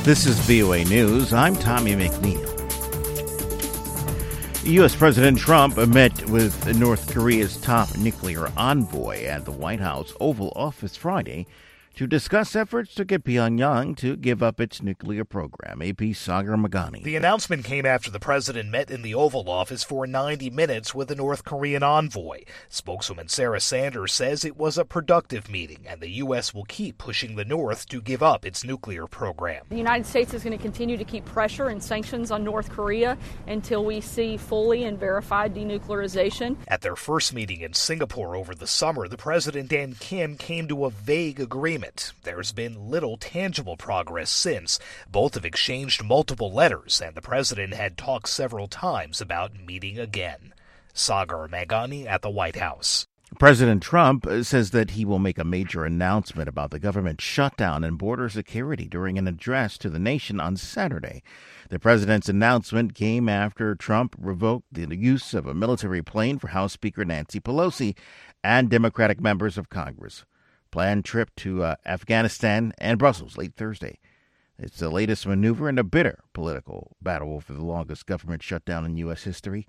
This is VOA News. I'm Tommy McNeil. U.S. President Trump met with North Korea's top nuclear envoy at the White House Oval Office Friday to discuss efforts to get Pyongyang to give up its nuclear program. AP's Sagar Meghani. The announcement came after the president met in the Oval Office for 90 minutes with the North Korean envoy. Spokeswoman Sarah Sanders says it was a productive meeting and the U.S. will keep pushing the North to give up its nuclear program. The United States is going to continue to keep pressure and sanctions on North Korea until we see fully and verified denuclearization. At their first meeting in Singapore over the summer, the president and Kim came to a vague agreement. There's been little tangible progress since. Both have exchanged multiple letters, and the president had talked several times about meeting again. Sagar Meghani at the White House. President Trump says that he will make a major announcement about the government shutdown and border security during an address to the nation on Saturday. The president's announcement came after Trump revoked the use of a military plane for House Speaker Nancy Pelosi and Democratic members of Congress. Planned trip to Afghanistan and Brussels late Thursday. It's the latest maneuver in a bitter political battle over the longest government shutdown in U.S. history.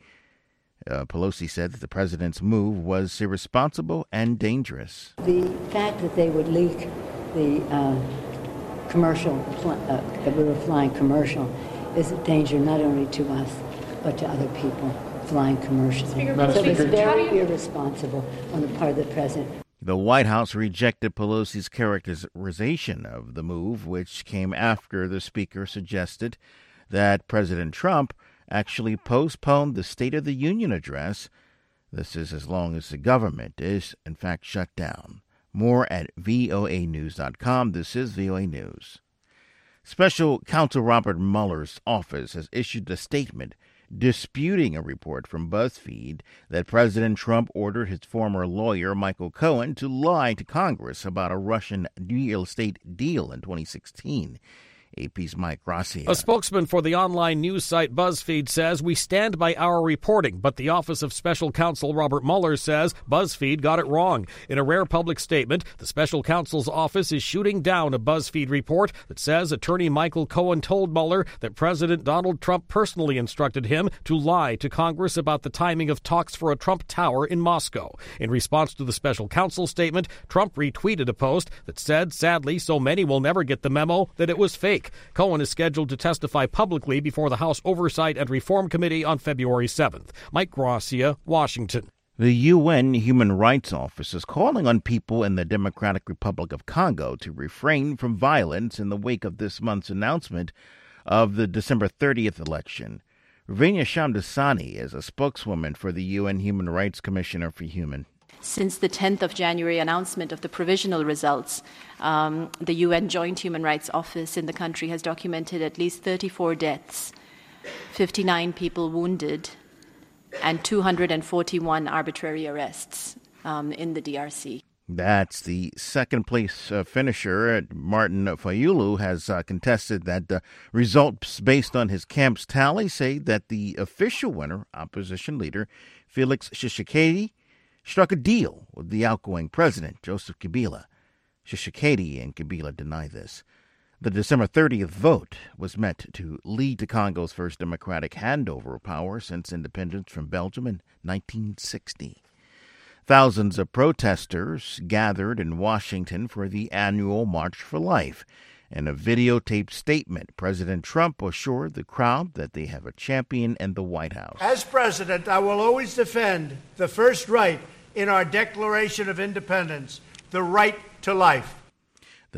Pelosi said that the president's move was irresponsible and dangerous. The fact that they would leak the commercial, that we were flying commercial, is a danger not only to us, but to other people flying commercially. So it's very irresponsible on the part of the president. The White House rejected Pelosi's characterization of the move, which came after the speaker suggested that President Trump actually postponed the State of the Union address. This is as long as the government is, in fact, shut down. More at voanews.com. This is VOA News. Special Counsel Robert Mueller's office has issued a statement disputing a report from BuzzFeed that President Trump ordered his former lawyer, Michael Cohen, to lie to Congress about a Russian real estate deal in 2016. AP's Mike Gracia. A spokesman for the online news site BuzzFeed says, "We stand by our reporting, but the Office of Special Counsel Robert Mueller says BuzzFeed got it wrong." In a rare public statement, the Special Counsel's office is shooting down a BuzzFeed report that says attorney Michael Cohen told Mueller that President Donald Trump personally instructed him to lie to Congress about the timing of talks for a Trump Tower in Moscow. In response to the Special Counsel statement, Trump retweeted a post that said, "Sadly, so many will never get the memo that it was fake." Cohen is scheduled to testify publicly before the House Oversight and Reform Committee on February 7th. Mike Gracia, Washington. The UN Human Rights Office is calling on people in the Democratic Republic of Congo to refrain from violence in the wake of this month's announcement of the December 30th election. Ravina Shamdasani is a spokeswoman for the UN Human Rights Commissioner for Human. Since the 10th of January announcement of the provisional results, the UN Joint Human Rights Office in the country has documented at least 34 deaths, 59 people wounded, and 241 arbitrary arrests in the DRC. That's the second place finisher. Martin Fayulu has contested that the results based on his camp's tally say that the official winner, opposition leader Felix Tshisekedi, struck a deal with the outgoing president, Joseph Kabila. Tshisekedi and Kabila deny this. The December 30th vote was meant to lead to Congo's first democratic handover of power since independence from Belgium in 1960. Thousands of protesters gathered in Washington for the annual March for Life. In a videotaped statement, President Trump assured the crowd that they have a champion in the White House. As president, I will always defend the first right in our Declaration of Independence, the right to life. The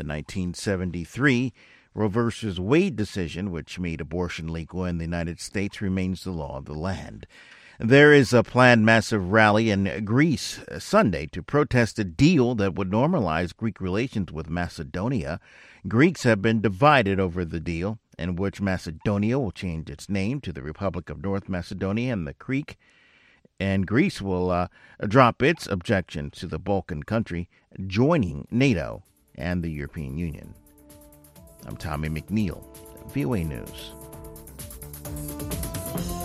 1973 Roe v. Wade decision, which made abortion legal in the United States, remains the law of the land. There is a planned massive rally in Greece Sunday to protest a deal that would normalize Greek relations with Macedonia. Greeks have been divided over the deal, in which Macedonia will change its name to the Republic of North Macedonia and Greece will drop its objections to the Balkan country joining NATO and the European Union. I'm Tommy McNeil, VOA News.